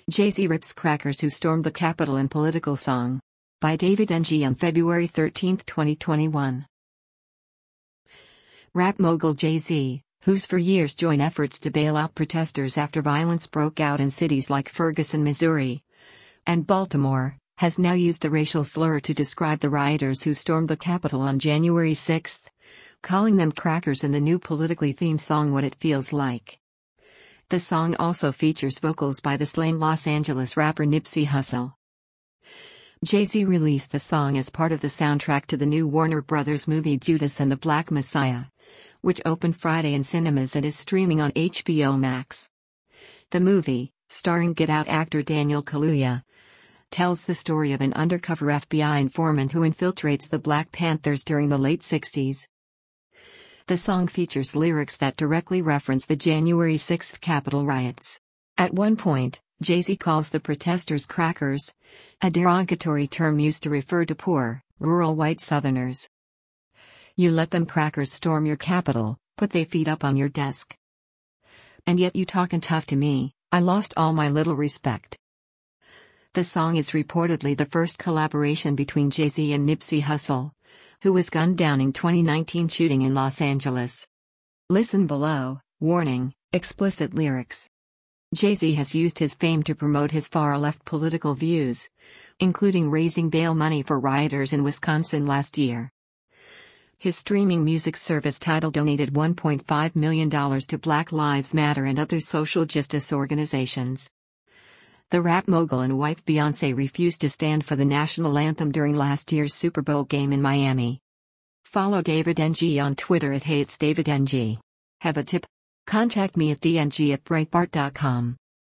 Jay-Z rips crackers who stormed the Capitol in political song. By David Ng on February 13, 2021. Rap mogul Jay-Z, who's for years joined efforts to bail out protesters after violence broke out in cities like Ferguson, Missouri, and Baltimore, has now used a racial slur to describe the rioters who stormed the Capitol on January 6, calling them crackers in the new politically themed song What It Feels Like. The song also features vocals by the slain Los Angeles rapper Nipsey Hussle. Jay-Z released the song as part of the soundtrack to the new Warner Bros. Movie Judas and the Black Messiah, which opened Friday in cinemas and is streaming on HBO Max. The movie, starring Get Out actor Daniel Kaluuya, tells the story of an undercover FBI informant who infiltrates the Black Panthers during the late 60s. The song features lyrics that directly reference the January 6 Capitol riots. At one point, Jay-Z calls the protesters crackers, a derogatory term used to refer to poor, rural white Southerners. You let them crackers storm your Capitol, put they feet up on your desk. And yet you talkin' tough to me, I lost all my little respect. The song is reportedly the first collaboration between Jay-Z and Nipsey Hussle, who was gunned down in 2019 shooting in Los Angeles. Listen below. Warning, explicit lyrics. Jay-Z has used his fame to promote his far-left political views, including raising bail money for rioters in Wisconsin last year. His streaming music service Tidal donated $1.5 million to Black Lives Matter and other social justice organizations. The rap mogul and wife Beyoncé refused to stand for the national anthem during last year's Super Bowl game in Miami. Follow David Ng on Twitter at @HeyIt'sDavidNG. Have a tip? Contact me at dng@breitbart.com.